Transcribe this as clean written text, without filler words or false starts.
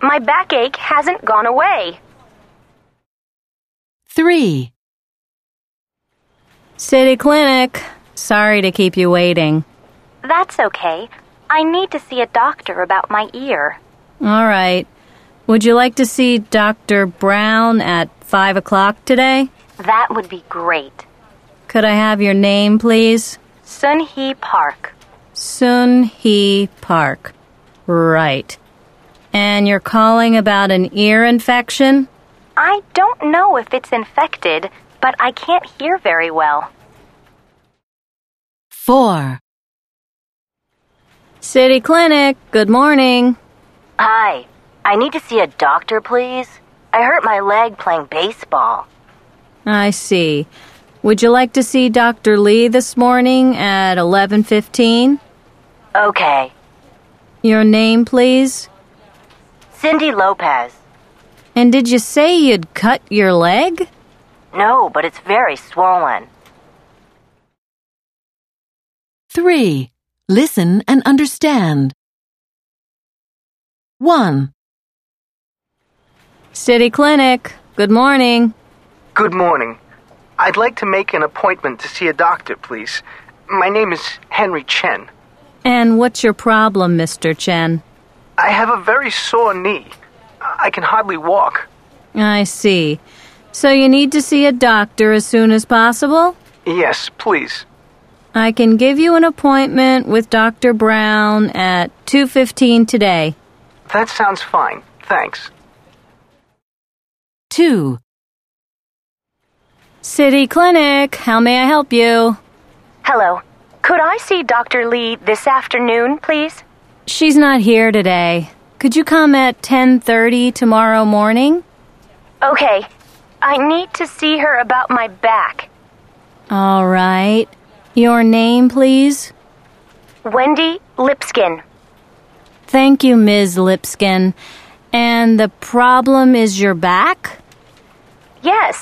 My backache hasn't gone away. 3. City Clinic. Sorry to keep you waiting. That's okay. I need to see a doctor about my ear. All right. Would you like to see Dr. Brown at 5 o'clock today? That would be great. Could I have your name, please? Sun-hee Park. Sun-hee Park. Right. And you're calling about an ear infection? I don't know if it's infected, but I can't hear very well. 4. City Clinic, good morning. Hi. I need to see a doctor, please. I hurt my leg playing baseball. I see. Would you like to see Dr. Lee this morning at 11:15? Okay. Your name, please? Cindy Lopez. And did you say you'd cut your leg? No, but it's very swollen. 3. Listen and understand. 1. City Clinic, good morning. Good morning. I'd like to make an appointment to see a doctor, please. My name is Henry Chen. And what's your problem, Mr. Chen? I have a very sore knee. I can hardly walk. I see. So you need to see a doctor as soon as possible? Yes, please. I can give you an appointment with Dr. Brown at 2:15 today. That sounds fine. Thanks. 2. City Clinic, how may I help you? Hello. Could I see Dr. Lee this afternoon, please? She's not here today. Could you come at 10:30 tomorrow morning? Okay. I need to see her about my back. All right. Your name, please? Wendy Lipskin. Thank you, Ms. Lipskin. And the problem is your back? Yes.